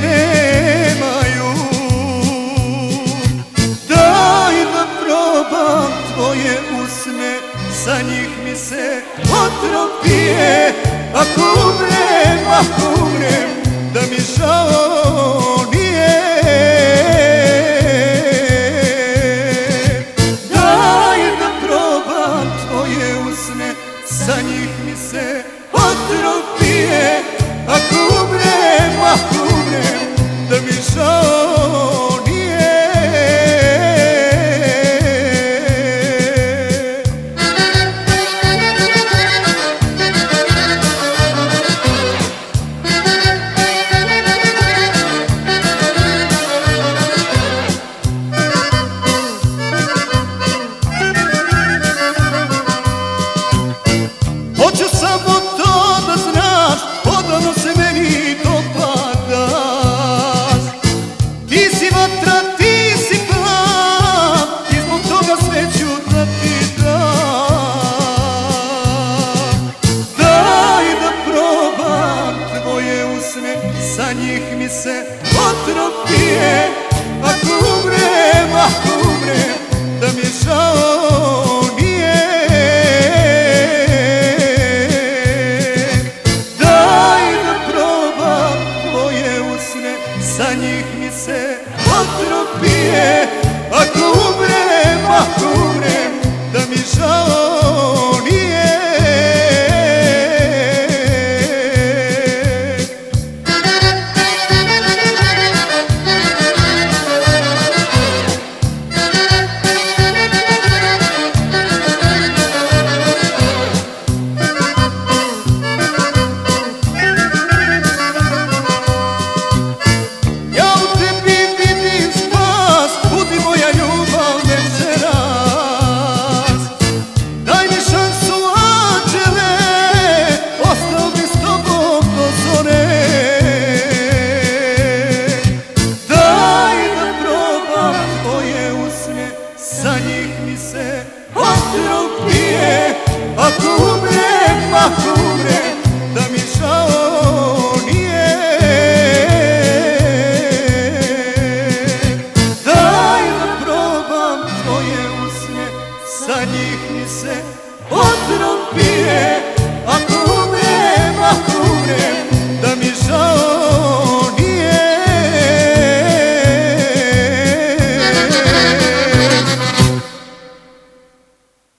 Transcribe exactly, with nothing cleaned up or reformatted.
nemaju. Daj da probam tvoje usne, za njih mi se otrov pije. Ako umrem, ako umrem, da mi žao nije. Daj da probam tvoje usne, za njih mi se otrov pije. Ako umrem, ako umrem, da mi žao nije. Hoću samo to da znaš, odavno se meni dopadaš. Ti si vatra, ti si plan, i zbog toga sve ću da ti dam. Daj da probam tvoje usne, za njih mi se otrov pije. Ako umrem, ako umrem, da mi žao nije. Za njih mi se otrov pije. Ako umrem, ako umrem, da mi žao nije. Za njih mi se otrov pije. Ako umrem, ako umrem, da mi žao nije. Daj da probam tvoje usne, za njih mi se otrov pije. Ako